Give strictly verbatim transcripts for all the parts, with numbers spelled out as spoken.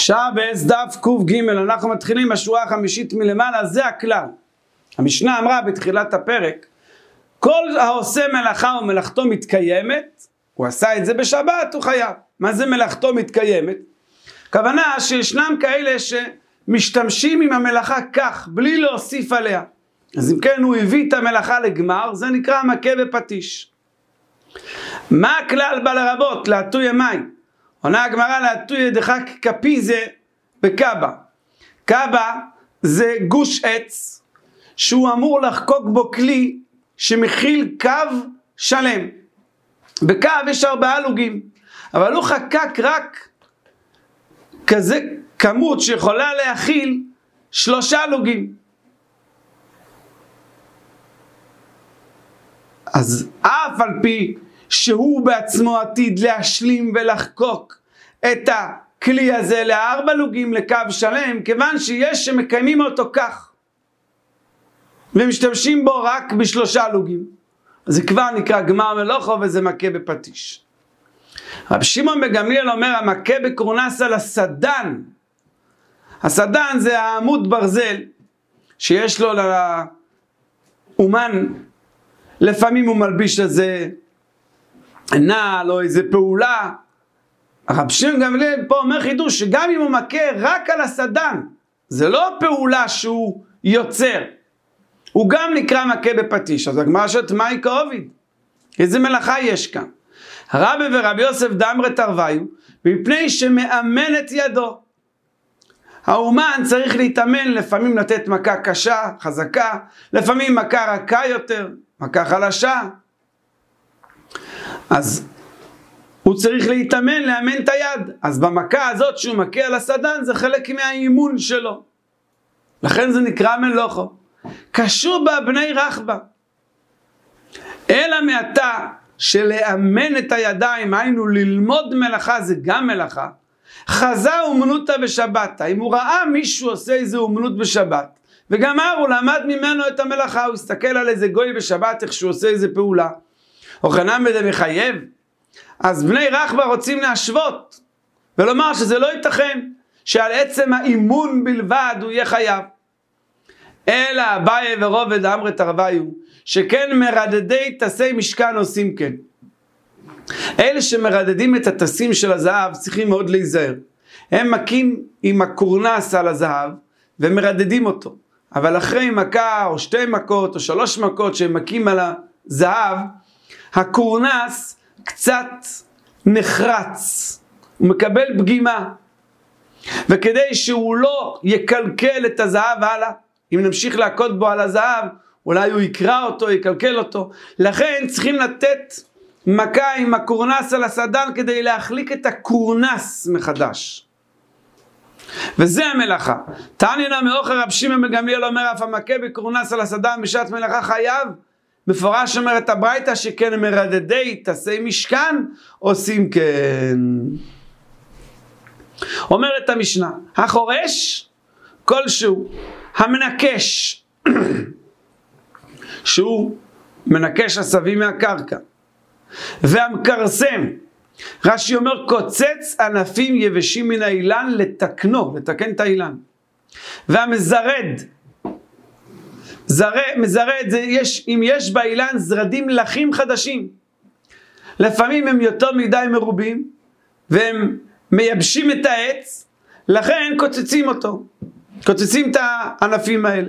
שבס דף קוף ג', אנחנו מתחילים בשורה החמישית מלמעלה. זה הכלל. המשנה אמרה בתחילת הפרק, כל העושה מלאכה ומלאכתו מתקיימת, הוא עשה את זה בשבת, הוא חייב. מה זה מלאכתו מתקיימת? כוונה שישנם כאלה שמשתמשים עם המלאכה כך, בלי להוסיף עליה. אז אם כן הוא הביא את המלאכה לגמר, זה נקרא מכה בפטיש. מה הכלל בא לרבות? להטוי מים. עונה הגמרא, להטוי ידך כפי זה בקבה. קבה זה גוש עץ שהוא אמור לחקוק בו כלי שמכיל קו שלם. בקו יש ארבעה לוגים, אבל הוא חקק רק כזה כמות שיכולה להכיל שלושה לוגים. אז אף על פי שהוא בעצמו עתיד להשלים ולחקוק את הכלי הזה לארבע לוגים לקו שלם, כיוון שיש שמקיימים אותו כך ומשתמשים בו רק בשלושה לוגים, זה כבר נקרא גמר מלאכו וזה מכה בפטיש. רב שמעון בן גמליאל אומר, המכה בקורנס על הסדן. הסדן זה העמוד ברזל שיש לו לאומן, לפעמים הוא מלביש לזה נעל או איזה פעולה. רב שמעון בן גמליאל פה אומר חידוש, שגם אם הוא מכה רק על הסדן, זה לא פעולה שהוא יוצר, הוא גם נקרא מכה בפטיש. אז הגמרא שואלת, מהי כאוביד? איזה מלאכה יש כאן? רבי ורבי יוסף דאמרי תרוויו, מפני שמאמן את ידו. האומן צריך להתאמן, לפעמים לתת מכה קשה, חזקה, לפעמים מכה רכה יותר, מכה חלשה. אז הוא צריך להתאמן, לאמן את היד. אז במכה הזאת שהוא מכה על הסדן, זה חלק מהאימון שלו. לכן זה נקרא מלאכו. קשור בה בני רחבה. אלא מעתה שלאמן את הידיים, היינו ללמוד מלאכה, זה גם מלאכה. חזה אומנותא בשבת. אם הוא ראה מישהו עושה איזה אומנות בשבת, וגמר, הוא למד ממנו את המלאכה, הוא הסתכל על איזה גוי בשבת, איך שהוא עושה איזה פעולה. או חנן בזה מחייב. אז בני רחבה רוצים להשוות, ולומר שזה לא ייתכן, שעל עצם האימון בלבד הוא יהיה חייב. אלא אביי ורובד דאמרי תרוויו, שכן מרדדי תסי משכן עושים כן. אלה שמרדדים את התסים של הזהב צריכים מאוד להיזהר. הם מכים עם הקורנס על הזהב ומרדדים אותו. אבל אחרי מכה או שתי מכות או שלוש מכות שהם מכים על הזהב, הקורנס קצת נחרץ, הוא מקבל פגימה. וכדי שהוא לא יקלקל את הזהב הלאה, אם נמשיך להכות בו על הזהב, אולי הוא יקרא אותו, יקלקל אותו. לכן צריכים לתת מכה עם הקורנס על הסדן כדי להחליק את הקורנס מחדש. וזה המלאכה. תענינה מאוחר רב שמעון בן גמליאל אומר, אף המכה בקורנס על הסדן בשעת מלאכה חייב. מפורש אומרת הברייתא שכן מרדדי תסי משכן עושים כן. אומרת המשנה, החורש כלשהו, המנקש, שהוא מנקש עשבים מהקרקע, והמקרסם, רש"י אומר, קוצץ ענפים יבשים מן האילן לתקנו, לתקן את האילן. והמזרד, זרד, מזרד זה יש, אם יש באילן זרדים לחים חדשים, לפעמים הם יותר מדי מרובים, והם מייבשים את העץ, לכן קוצצים אותו, קוצצים את הענפים האלה.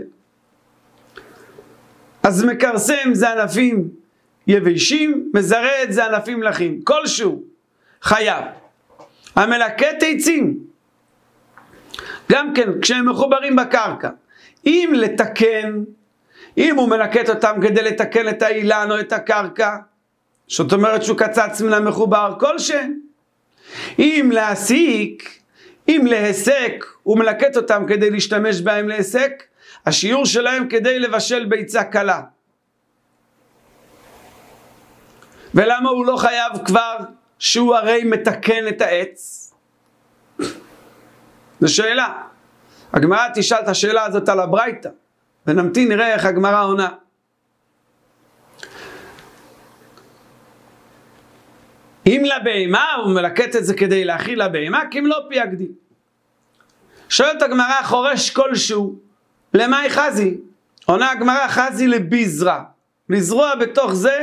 אז מקרסם זה ענפים יבשים, מזרד זה ענפים לחים, כלשהו חייב. המלקט עצים, גם כן כשהם מחוברים בקרקע, אם לתקן, אם הוא מלקט אותם כדי לתקן את האילן או את הקרקע, זאת אומרת שהוא קצץ מן המחובר כלשהם. אם להסיק, אם להסק, הוא מלקט אותם כדי להשתמש בהם להסק, השיעור שלהם כדי לבשל ביצה קלה. ולמה הוא לא חייב כבר שהוא הרי מתקן את העץ? זו שאלה. הגמרא תשאל את השאלה הזאת על הברייתא, ונמתין נראה איך הגמרא עונה. אם לבהמה, הוא מלקט את זה כדי להכיל לבהמה, כי אם לא פי הגדי. שואלת הגמרא, חורש כלשהו, למה היא חזי? עונה הגמרא, חזי לביזרה. לזרוע בתוך זה,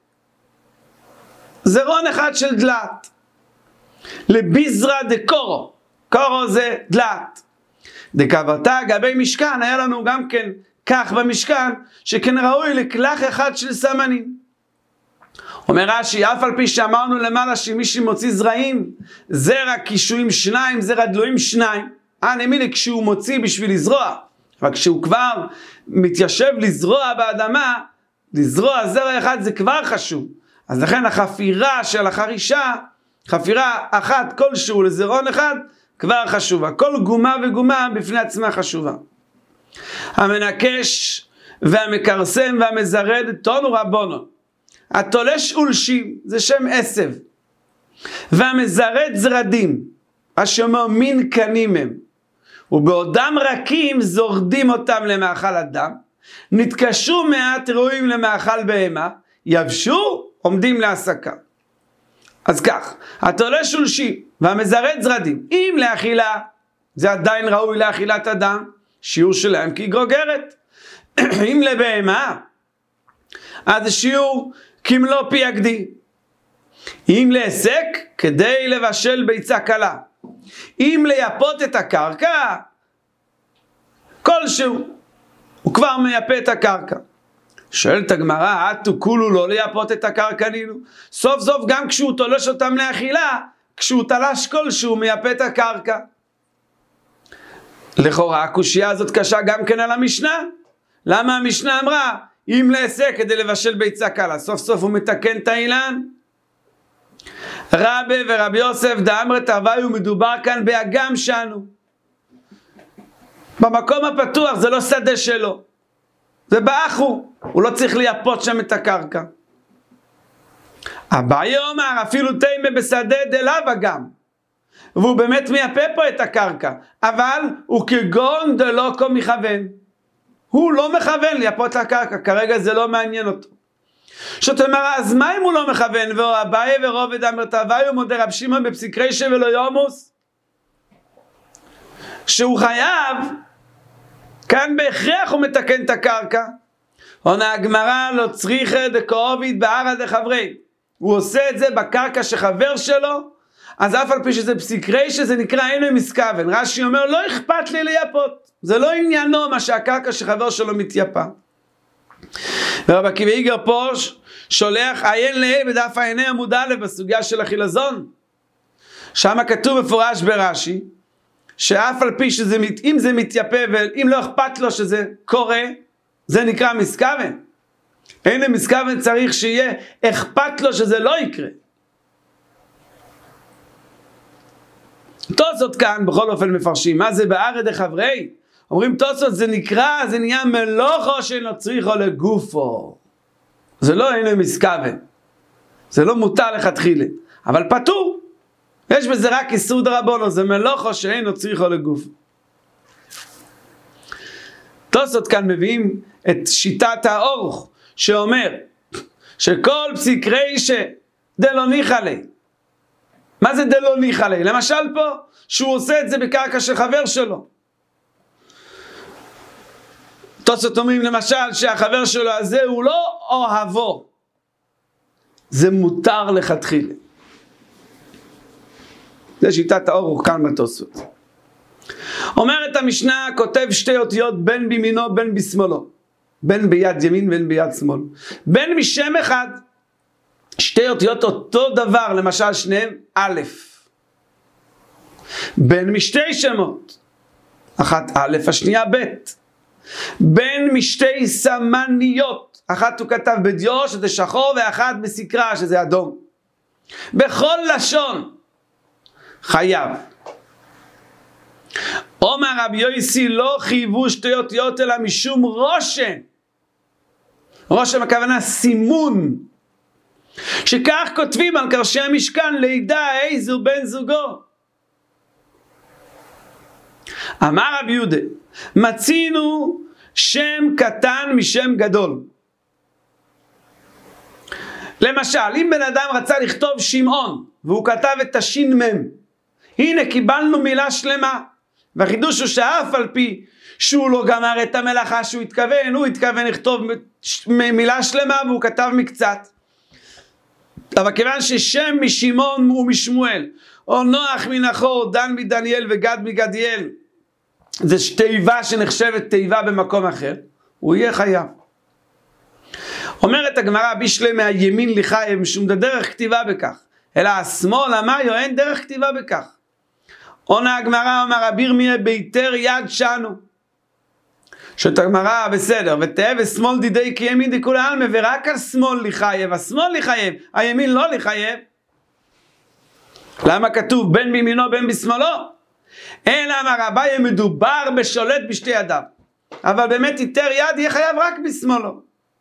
זרעון אחד של דלת. לביזרה דקורו. קורו זה דלת. דקברתה גבי משכן, היה לנו גם כן כך במשכן, שכן ראוי לכלך אחד של סמנים. אומר רש"י, אף על פי שאמרנו למעלה שמי שמוציא זרעים, זרע קישואים שניים, זרע דלויים שניים. אה, נמילי, כשהוא מוציא בשביל לזרוע, אבל כשהוא כבר מתיישב לזרוע באדמה, לזרוע זרע אחד זה כבר חשוב. אז לכן החפירה של החרישה, חפירה אחת כלשהו לזרעון אחד, כבר חשובה. כל גומה וגומה בפני עצמה חשובה. המנקש והמקרסם והמזרד תונו רבונו. התולש אולשים זה שם עשב. והמזרד זרדים, השמו מין קנים הם. ובעודם רכים זורדים אותם למאכל אדם. נתקשו מעט ראויים למאכל בהמה. יבשו עומדים להסקה. אז כך, התולש אולשים והמזרד זרדים, אם לאכילה, זה עדיין ראוי לאכילת אדם, שיעור שלהם כגרוגרת. אם לבהמה, אז שיעור כמלוא פי הגדי. אם להסק, כדי לבשל ביצה קלה. אם לייפות את הקרקע, כלשהו, הוא כבר מייפה את הקרקע. שואלת הגמרא, אתו כולו לא לייפות את הקרקע נינו. סוף סוף גם כשהוא תולש אותם לאכילה, כשהוא תלש כלשהו מייפה את הקרקע. לכאורה הקושייה הזאת קשה גם כן על המשנה. למה המשנה אמרה, אם להסק כדי לבשל ביצה קלה, סוף סוף הוא מתקן את האילן. רבי ורבי יוסף דאמרי תרוויו, מדובר כאן באגם שלנו. במקום הפתוח, זה לא שדה שלו. זה באחו, הוא לא צריך לייפות שם את הקרקע. אביי אומר, אפילו תימה בשדה דליו אגם. והוא באמת מייפה פה את הקרקע. אבל הוא כגון דלא כה מכוון. הוא לא מכוון לייפות לקרקע, כרגע זה לא מעניין אותו. זאת אומרת, אז מה אם הוא לא מכוון? ואביי ורובד אמר תרוויו מודה רב שמעון בפסיק רישא ולא יומוס? שהוא חייב, כאן בהכרח הוא מתקן את הקרקע. עונה הגמרא לא צריכה דקאוביד בערא דחברי. הוא עושה את זה בקרקע שחבר שלו, אז אף על פי שזה פסיק רישא זה נקרא אינו מסכוון. רש"י אומר לא אכפת לי לייפות. זה לא עניינו מה שהקרקע שחבר שלו מתייפה. ורב עקיבא איגר פה שולח עיין לעיל בדף העיני עמוד א' בסוגיה של החילזון. שם כתוב מפורש ברש"י, שאף על פי שזה, אם זה מתייפה ואם לא אכפת לו שזה קורה, זה נקרא מסכוון. אין מסכוון צריך שיהיה אכפת לו שזה לא יקרה. תוספות כאן בכל אופן מפרשים, מה זה בערא דחברי? אומרים תוספות זה נקרא, זה נהיה מלוכו שאינו צריכו לגופו. זה לא אינו מסכוון. זה לא מותר לכתחילה. אבל פטור. יש בזה רק איסור דרבנו, זה מלוכו שאינו צריכו לגופו. תוספות כאן מביאים את שיטת האורוך, שאומר שכל פסיק רישא דלא ניחא ליה. מה זה דלא ניחא ליה? למשל פה, שהוא עושה את זה בקרקע של חבר שלו. תוספות אומרים למשל שהחבר שלו הזה הוא לא אוהבו. זה מותר לכתחילה. זה שיטת האורוך כאן בתוספות. אומרת המשנה, כותב שתי אותיות בין בימינו בין בשמאלו. בין ביד ימין בין ביד שמאל. בין משם אחד. שתי אותיות אותו דבר, למשל שניהם א'. בין משתי שמות. אחת א', השנייה ב'. בין משתי סמניות. אחת הוא כתב בדיו שזה שחור ואחת בסקרה שזה אדום. בכל לשון חייב. אומר רבי יוסי לא חייבו שתי אותיות אלא משום רושם. רושם הכוונה סימון. שכך כותבים על קרשי המשכן לידע איזו בן זוגו. אמר רבי יהודה, מצינו שם קטן משם גדול. למשל, אם בן אדם רצה לכתוב שמעון, והוא כתב את השין מם, הנה קיבלנו מילה שלמה. והחידוש הוא שאף על פי שהוא לא גמר את המלאכה שהוא התכוון, הוא התכוון לכתוב מילה שלמה והוא כתב מקצת. אבל כיוון ששם משמעון ומשמואל, או נוח מנחור, דן מדניאל וגד מגדיאל, זה תיבה שנחשבת תיבה במקום אחר, הוא יהיה חייב. אומרת הגמרא, בשלמה הימין לחיים, שום דרך כתיבה בכך, אלא השמאל אמר, אין דרך כתיבה בכך. עונה הגמרא, אמר רבי ירמיה, ביתר יד שנו. שאת הגמרא בסדר, ותהיה ושמאל דידי כי ימין דכולי עלמא, ורק על שמאל לחייב, השמאל לחייב, הימין לא לחייב. למה כתוב בין בימינו בין בשמאלו? אלא אמר אביי, מדובר בשולט בשתי ידיו, אבל באמת יתר יד יהיה חייב רק בשמאלו.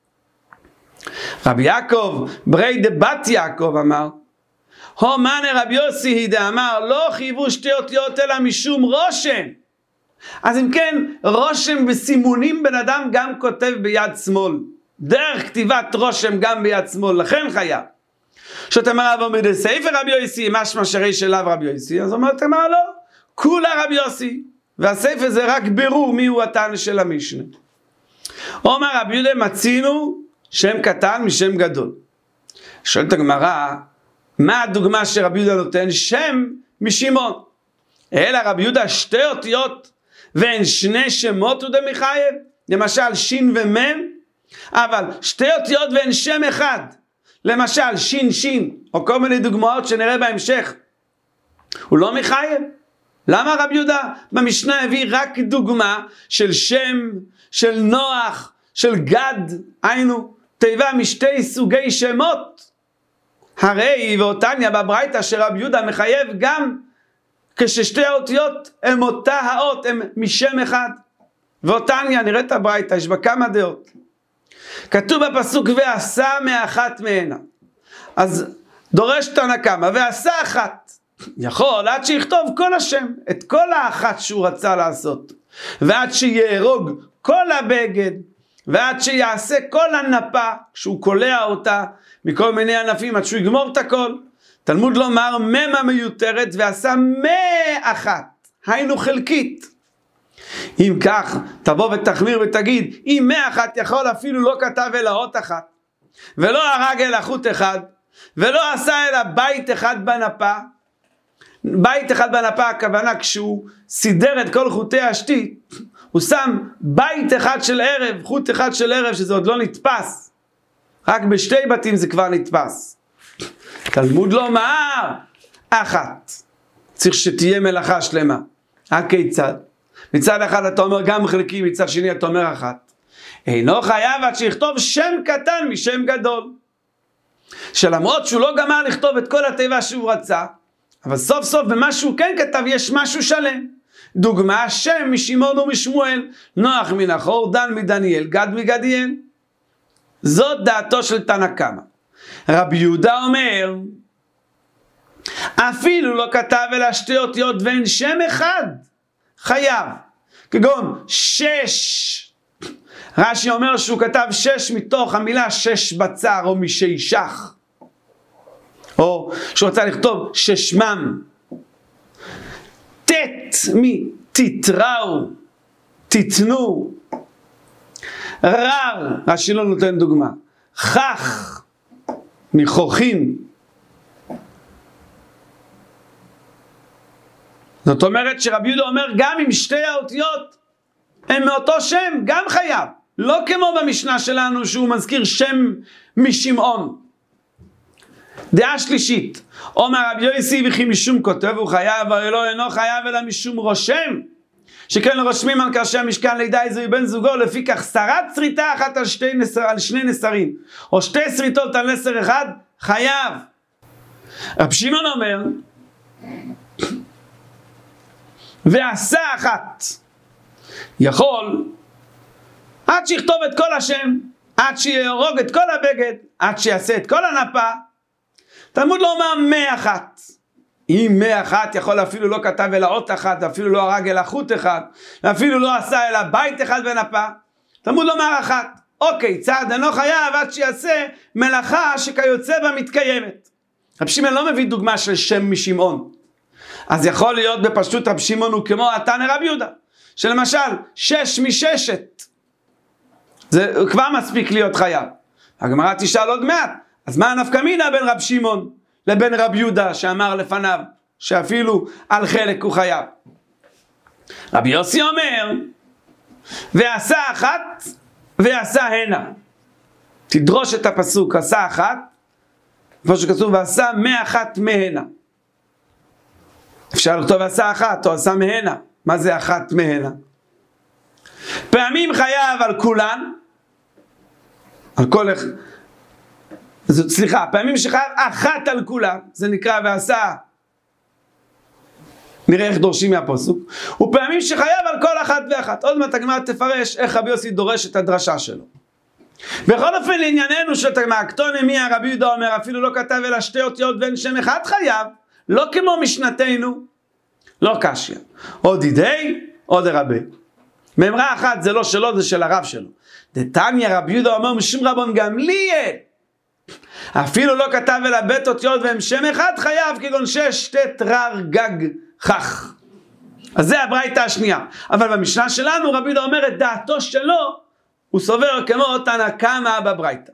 רבי יעקב ברי דבת יעקב אמר, הו מנה רבי יוסי הידה אמר, לא חייבו שתי אותיות אלא משום רושם. אז אם כן, רושם וסימונים בן אדם גם כותב ביד שמאל, דרך כתיבת רושם גם ביד שמאל, לכן חייב. שאתה אומר רב עומד ספר רבי יוסי, משמע שרי שלב רבי יוסי, אז אומרת אמר לא, כולה רבי יוסי, והספר זה רק ברור מיהו התנא של המשנה. אומר רבי יהודה, מצינו שם קטן משם גדול. שואלת הגמרא, מה הדוגמה שרבי יהודה נותן? שם משמעון. אלא רבי יהודה שתי אותיות ואין שני שמות הוא דמחייב, למשל שין ומם, אבל שתי אותיות ואין שם אחד, למשל שין שין, או כל מיני דוגמאות שנראה בהמשך, הוא לא מחייב. למה רבי יהודה במשנה הביא רק דוגמה של שם, של נוח, של גד, היינו תיבה משתי סוגי שמות? הרי ואותניה בברייתא שרבי יהודה מחייב גם כששתי האותיות הם אותה האות, הם משם אחד. ואותניה, נראית הברייתא, יש בה כמה דעות. כתוב בפסוק ועשה מאחת מהנה, אז דורש תנא קמא ועשה אחת, יכול עד שיכתוב כל השם, את כל האחת שהוא רצה לעשות, ועד שיהרוג כל הבגד, ועד שיעשה כל הנפה כשהוא קולע אותה מכל מיני ענפים, עד שהוא יגמור את הכל. תלמוד לומר ממה מיותרת ועשה מאחת, היינו חלקית. אם כך תבוא ותחמיר ותגיד, אם מאחת יכול אפילו לא כתב אלא אות אחת, ולא הרג אלא חוט אחד, ולא עשה אלא בית אחד בנפה. בית אחד בנפה הכוונה כשהוא סידר את כל חוטי השתית, הוא שם בית אחד של ערב, חוט אחד של ערב, שזה עוד לא נתפס, רק בשתי בתים זה כבר נתפס. תלמוד לומר אחת, צריך שתהיה מלאכה שלמה. הכיצד? מצד אחד אתה אומר גם חלקי, מצד שני אתה אומר אחת. אינו חייב עד שיכתוב שם קטן משם גדול, שלמרות שהוא לא גמר לכתוב את כל התיבה שהוא רצה, אבל סוף סוף במה שהוא כן כתב יש משהו שלם. דוגמה, שם משמעון ומשמואל, נוח מנחור, דן מדניאל, גד מגדיאל. זאת דעתו של תנא קמא. רבי יהודה אומר, אפילו לא כתב אלא שתי אותיות ואין שם אחד, חייב. כגון שש, רש"י אומר שהוא כתב שש מתוך המילה שש בצר או משישך, או שהוא רצה לכתוב ששמם. תת מתתראו, תתנו. רר, רש"י לא נותן דוגמה. חך מחוכים. זאת אומרת שרבי יהודה אומר גם אם שתי האותיות הם מאותו שם גם חייב, לא כמו במשנה שלנו שהוא מזכיר שם משמעון. דעה שלישית, אומר רבי יוסי וכי משום כותב הוא חייב, אבל לא אינו חייב אלא משום רושם, שכן רושמים על קרשי המשכן לידע איזוהי בן זוגו, לפי כך שרת שריטה אחת על, שתי נסר, על שני נסרים, או שתי שריטות על נסר אחד, חייב. רב שמעון אומר, ועשה אחת, יכול, עד שיכתוב את כל השם, עד שיהרוג את כל הבגד, עד שיעשה את כל הנפה. תלמוד לומר מאחת. אם מאחת יכול אפילו לא כתב אלא אות אחת, אפילו לא הרג אלא חוט אחד, אפילו לא עשה אלא בית אחד ונפה, תלמוד לומר אחת. אוקיי, צעד אינו חייב עד שיעשה מלאכה שכיוצא בה מתקיימת. רב שמעון לא מביא דוגמה של שם משמעון, אז יכול להיות בפשטות רב שמעון הוא כמו התנא רב יהודה, שלמשל שש מששת, זה כבר מספיק להיות חייב. הגמרא תשאל עוד מעט, אז מה הנפקא מינה בין רב שמעון לבין רב יהודה שאמר לפניו שאפילו על חלק הוא חייב? רבי יוסי אומר, ועשה אחת ועשה הנה. תדרוש את הפסוק, עשה אחת, כמו שכתוב, ועשה מאחת מהנה. אפשר לכתוב עשה אחת או עשה מהנה. מה זה אחת מהנה? פעמים חייב על כולן, על כל אחד, סליחה, פעמים שחייב אחת על כולן, זה נקרא ועשה, נראה איך דורשים מהפסוק, ופעמים שחייב על כל אחת ואחת. עוד מעט הגמרא תפרש איך רבי יוסי דורש את הדרשה שלו. בכל אופן לענייננו של הגמרא, קטוני מי הרבי יהודה אומר, אפילו לא כתב אלא שתי אותיות ואין שם אחד חייב, לא כמו משנתנו, לא קשיא. עוד ידי, עוד רבי. מאמרה אחת זה לא שלו, זה של הרב שלו. דתניא רבי יהודה אומר משום רבון גמליאל, אפילו לא כתב אלא בית אותיות והם שם אחד חייב, כגון שש תת רר גג חך. אז זה הברייתא השנייה. אבל במשנה שלנו רבי יהודה אומר את דעתו שלו, הוא סובר כמו תנא קמא בברייתא.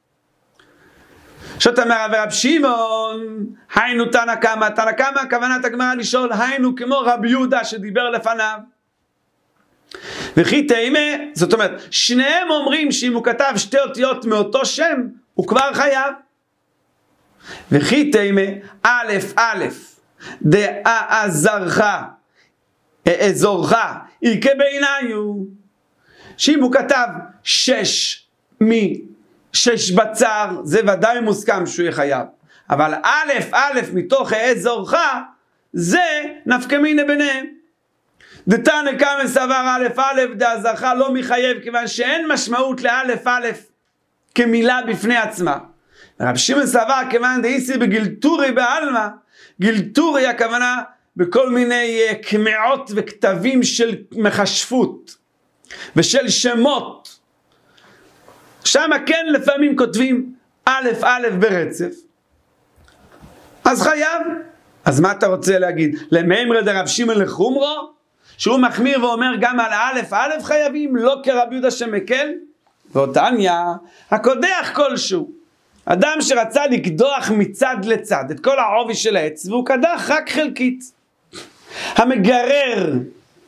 זאת אומרת רב שמעון, היינו תנא קמא, תנא קמא כוונת הגמרא לשאול, היינו כמו רבי יהודה שדיבר לפניו. וכי תימא, זאת אומרת, שניהם אומרים שאם הוא כתב שתי אותיות מאותו שם, הוא כבר חייב. וכי תימא, א' א', דאה זרחה, אזורך, איקה בעיניו, שאם הוא כתב שש משש בצר, זה ודאי מוסכם שהוא יהיה חייב. אבל א' א' מתוך אזורך, זה נפקא מינה ביניהם. דתנא קמא סבר א' א' דאה זרחה לא מחייב, כיוון שאין משמעות לאלף א' כמילה בפני עצמה. רב שמעון סבר כיוון דאיסי בגילטורי בעלמא, גילטורי הכוונה בכל מיני קמעות וכתבים של מחשפות ושל שמות, שם כן לפעמים כותבים א' א' ברצף, אז חייב. אז מה אתה רוצה להגיד? למאמרי דרב שמעון לחומרו, שהוא מחמיר ואומר גם על א' א' חייבים, לא כרבי יהודה שמקל? ועותניא, הקודח כלשהו, אדם שרצה לקדוח מצד לצד את כל העובי של העץ, והוא קדח רק חלקית. המגרר,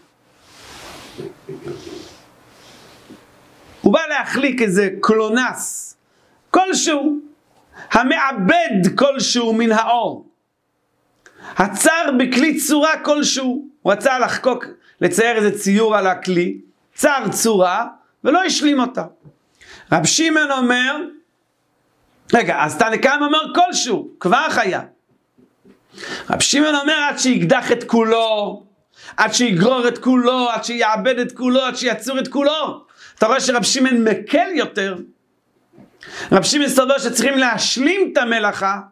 הוא בא להחליק איזה קלונס כלשהו, המעבד כלשהו מן האור, הצר בכלי צורה כלשהו, הוא רצה לחקוק, לצייר איזה ציור על הכלי, צר צורה, ולא השלים אותה. רב שמעון אומר, רגע, אז תנא קמא אומר כלשהו, כבר חייב. רב שמעון אומר עד שיקדח את כולו, עד שיגרור את כולו, עד שיעבד את כולו, עד שיצור את כולו. אתה רואה שרב שמעון מקל יותר. רב שמעון סובר שצריכים להשלים את המלאכה.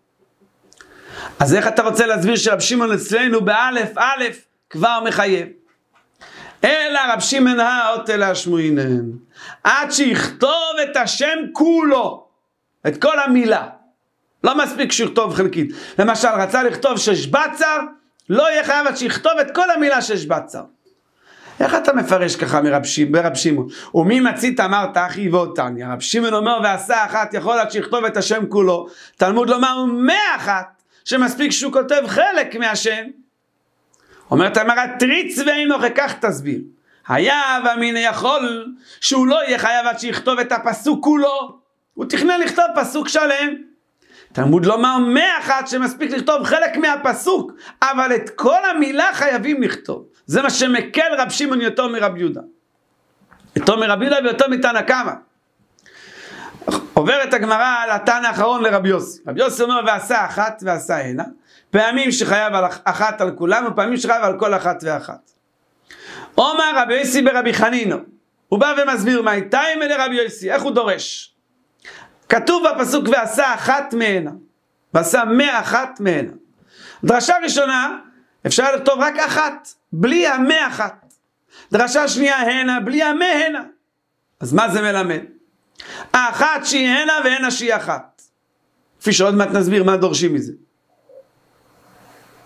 אז איך אתה רוצה להסביר שרב שמעון אצלנו באלף א' כבר מחייב? אלא רב שמעון האות אלא שמועינן, עד שיכתוב את השם כולו, את כל המילה. לא מספיק שיכתוב חלקית. למשל רצה לכתוב שש בצר, לא יהיה חייב עד שיכתוב את כל המילה שש בצר. איך אתה מפרש ככה מרב שמעון? ומי מצית אמרת אחי ועותניא? רב שמעון אומר ועשה אחת יכול עד שיכתוב את השם כולו. תלמוד לומר מאה אחת שמספיק שהוא כותב חלק מהשם. אומרת אמרה תריץ ואינו כך תסביר. היה ואמינה יכול שהוא לא יהיה חייב עד שיכתוב את הפסוק כולו. הוא תכנן לכתוב פסוק שלם. תלמוד לומר מאה אחת שמספיק לכתוב חלק מהפסוק, אבל את כל המילה חייבים לכתוב. זה מה שמקל רב שמעון יותר מרב יהודה. יותר מרב יהודה ויותר מתנא קמא. עוברת הגמרא על התנא האחרון לרב יוסי. רב יוסי אומר ועשה אחת ועשה הנה. פעמים שחייב על אחת על כולם, ופעמים שחייב על כל אחת ואחת. אומר רבי יוסי ברבי חנינו. הוא בא ומסביר מה הייתה עם אלה רבי יוסי. איך הוא דורש? כתוב בפסוק ועשה אחת מהנה. ועשה מאה אחת מהנה. דרשה ראשונה, אפשר לכתוב רק אחת, בלי המאה אחת. דרשה שנייה הנה, בלי המאה הנה. אז מה זה מלמד? האחת שהיא הנה והנה שהיא אחת. כפי שעוד מעט נסביר מה דורשים מזה.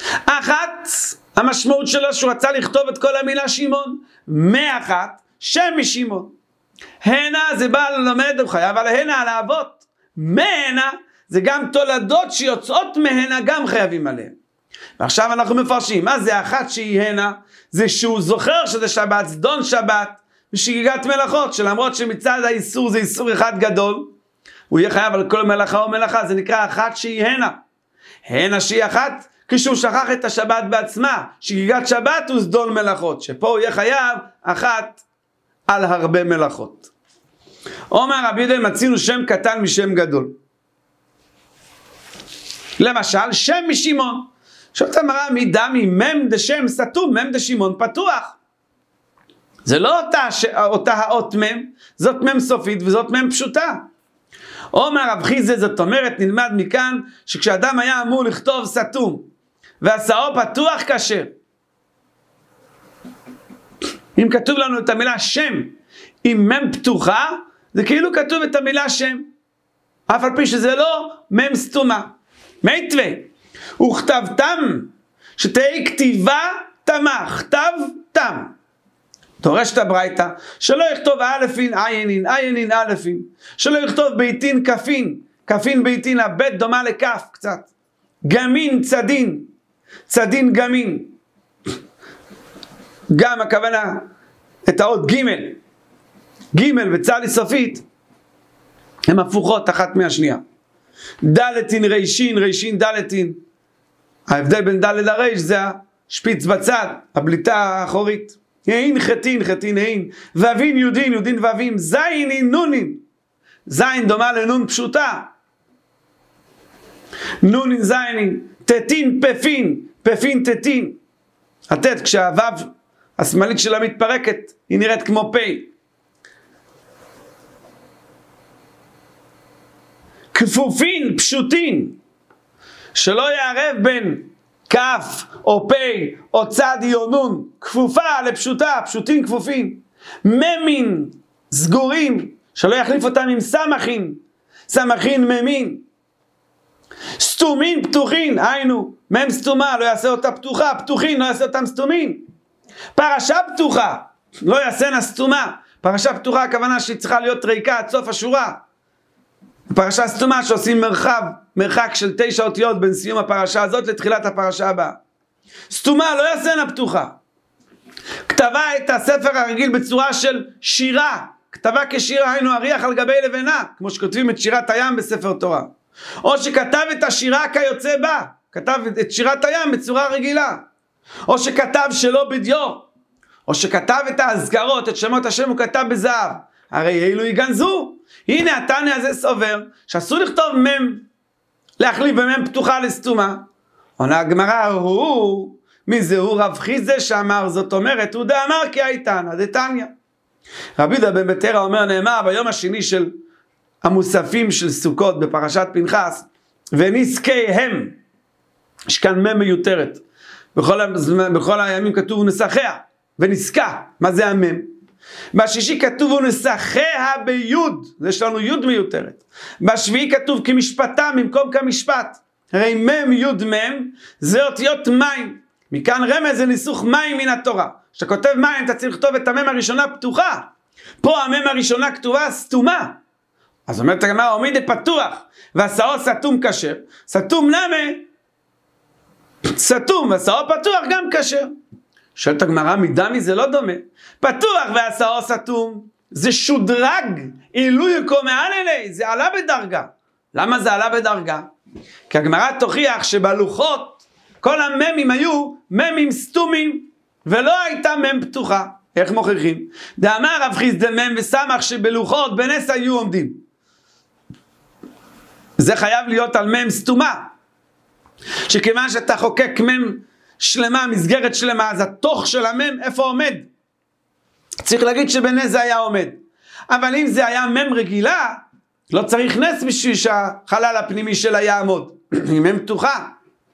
אחת, המשמעות שלו שהוא רצה לכתוב את כל המילה שמעון, מאחת, שם משמעון. הנה זה בא ללמד, הוא חייב על הנה, על האבות. מהנה זה גם תולדות שיוצאות מהנה, גם חייבים עליהם. ועכשיו אנחנו מפרשים, מה זה אחת שהיא הנה? זה שהוא זוכר שזה שבת, זדון שבת, ושגיגת מלאכות, שלמרות שמצד האיסור זה איסור אחד גדול, הוא יהיה חייב על כל מלאכה ומלאכה, זה נקרא אחת שהיא הנה. הנה שהיא אחת, כשהוא שכח את השבת בעצמה, שגיגת שבת הוא זדון מלאכות, שפה הוא יהיה חייב אחת על הרבה מלאכות. אומר רבי יהודה, מצינו שם קטן משם גדול. למשל, שם משמעון. שואלת הגמרא, מדמי מם דשם סתום, מם דשמעון פתוח. זה לא אותה, אותה האות מם, זאת מם סופית וזאת מם פשוטה. אומר רב חיסדא, זאת אומרת, נלמד מכאן, שכשאדם היה אמור לכתוב סתום, והשאו פתוח כשר. אם כתוב לנו את המילה שם, עם מם פתוחה, זה כאילו כתוב את המילה שם. אף על פי שזה לא מם סתומה. מיתווה, וכתבתם, שתהי כתיבה תמה, כתב תם. דורש את הברייתא, שלא יכתוב אלפין, עיינין, עיינין, אלפין. שלא יכתוב ביתין, כפין, כפין ביתין, הבית דומה לכף קצת. גמין, צדין, צדין גמין. גם הכוונה, את האות ג' ג' וצלי סופית, הן הפוכות אחת מהשנייה. דלתין רישין, רישין דלתין. ההבדל בין דלת לריש זה השפיץ בצד, הבליטה האחורית. אין חטין, חטין אין. ואבין יודין, יודין ואבים. זין נונין. זין דומה לנון פשוטה. נונין זיינין. תתין פפין, פפין תתין. התת כשהוו השמאלית שלה מתפרקת, היא נראית כמו פי. כפופין, פשוטין, שלא יערב בין כף או פי או צדי או נון, כפופה לפשוטה, פשוטין כפופין. ממין, סגורים, שלא יחליף אותם עם סמכין, סמכין ממין. סתומין, פתוחין, היינו, מם סתומה, לא יעשה אותה פתוחה, פתוחין, לא יעשה אותם סתומין. פרשה פתוחה, לא יעשנה סתומה. פרשה פתוחה הכוונה שהיא צריכה להיות ריקה עד סוף השורה. פרשה סתומה שעושים מרחב, מרחק של תשע אותיות בין סיום הפרשה הזאת לתחילת הפרשה הבאה. סתומה לא יעשנה פתוחה. כתבה את הספר הרגיל בצורה של שירה, כתבה כשירה, היינו אריח על גבי לבנה, כמו שכותבים את שירת הים בספר תורה. או שכתב את השירה כיוצא בה, כתב את שירת הים בצורה רגילה. או שכתב שלא בדיו, או שכתב את ההזכרות, את שמות השם הוא כתב בזהב. הרי אילו יגנזו. הנה התנא הזה סובר שאסור לכתוב מם, להחליף במם פתוחה לסתומה. עונה הגמרא, הוא, מי זה הוא? רב חיסדא שאמר, זאת אומרת, הוא דאמר כי הייתנא דתניא. רבי יהודה בן בטרה אומר, נאמר ביום השני של המוספים של סוכות בפרשת פנחס, ונזקיהם, יש כאן מם מיותרת, בכל, בכל הימים כתוב נסחיה, ונסקה, מה זה המם? בשישי כתוב ונסחיה ביוד, יש לנו יוד מיותרת. בשביעי כתוב כמשפטם במקום כמשפט. הרי מם יוד מם זה אותיות מים. מכאן רמז זה ניסוך מים מן התורה. כשאתה כותב מים אתה צריך לכתוב את המם הראשונה פתוחה. פה המם הראשונה כתובה סתומה. אז אומרת הגמרא, עומיד פתוח והשאו סתום כשר. סתום למה? סתום והשאו פתוח גם כשר. שואלת הגמרא, מדמי זה לא דומה. פתוח והשאו סתום, זה שודרג, עילוי כה מעל אלי, זה עלה בדרגה. למה זה עלה בדרגה? כי הגמרא תוכיח שבלוחות כל הממים היו ממים סתומים, ולא הייתה מם פתוחה. איך מוכיחים? דאמר רב חיסדא מם וסמך שבלוחות בנס היו עומדים. זה חייב להיות על מם סתומה. שכיוון שאתה חוקק מם שלמה, מסגרת שלמה, אז התוך של המם איפה עומד? צריך להגיד שבנס זה היה עומד. אבל אם זה היה מם רגילה, לא צריך נס בשביל שהחלל הפנימי שלה יעמוד. היא מם פתוחה.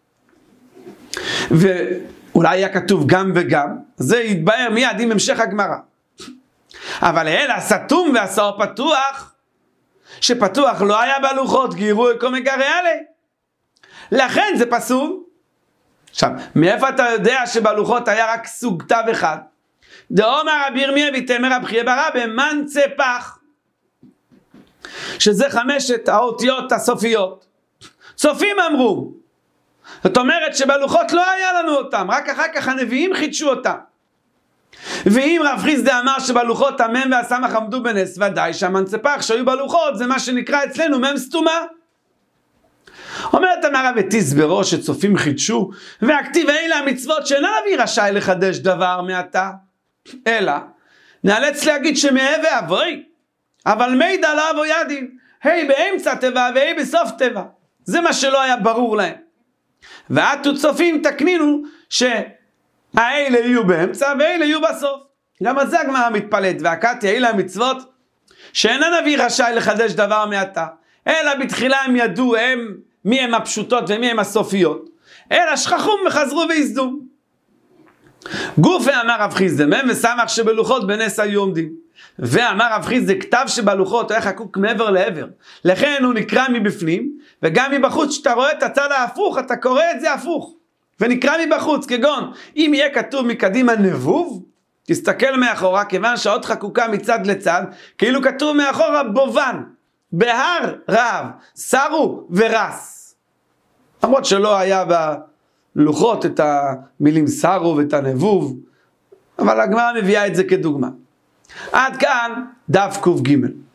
ואולי היה כתוב גם וגם, זה יתבהר מיד עם המשך הגמרא. אבל אלה, סתום והשאו פתוח, שפתוח לא היה בלוחות, גירו כה מגרה עלי. לכן זה פסול. עכשיו, מאיפה אתה יודע שבלוחות היה רק סוג תו אחד? דאמר רבי ירמיה ויתמר רבי חייא בר אבא מנצפח, שזה חמשת האותיות הסופיות. סופים אמרו, זאת אומרת שבלוחות לא היה לנו אותם, רק אחר כך הנביאים חידשו אותם. ואם רב חיסדא אמר שבלוחות המם והסמך עמדו בנס, ודאי שהמנצפח שהיו בלוחות זה מה שנקרא אצלנו מם סתומה. אומרת המרא ותסברו שצופים חידשו, והכתיב אלה המצוות שאינה נביא רשאי לחדש דבר מעתה, אלא נאלץ להגיד שמאה ואבוי, אבל מידע לא אבו ידין, היי באמצע טבע והי בסוף טבע, זה מה שלא היה ברור להם. ועתו צופים תקנינו שהאלה יהיו באמצע והאלה יהיו בסוף. גם על זה הגמרא מתפלאת, והקתי אלה המצוות שאינה נביא רשאי לחדש דבר מעתה, אלא בתחילה הם ידעו הם מי הם הפשוטות ומי הם הסופיות, אלא שכחום וחזרו והזדו. גופי אמר רב חיסדא מם וסמך שבלוחות בנס היו עומדים, ואמר רב חיסדא כתב שבלוחות היה חקוק מעבר לעבר, לכן הוא נקרא מבפנים, וגם מבחוץ שאתה רואה את הצד ההפוך אתה קורא את זה הפוך ונקרא מבחוץ, כגון אם יהיה כתוב מקדימה נבוב, תסתכל מאחורה, כיוון שהאות חקוקה מצד לצד, כאילו כתוב מאחורה בובן, בהר רב, סרו ורס. למרות שלא היה בלוחות את המילים סרו ואת הנבוב, אבל הגמרא מביאה את זה כדוגמה. עד כאן דף קוף ג'.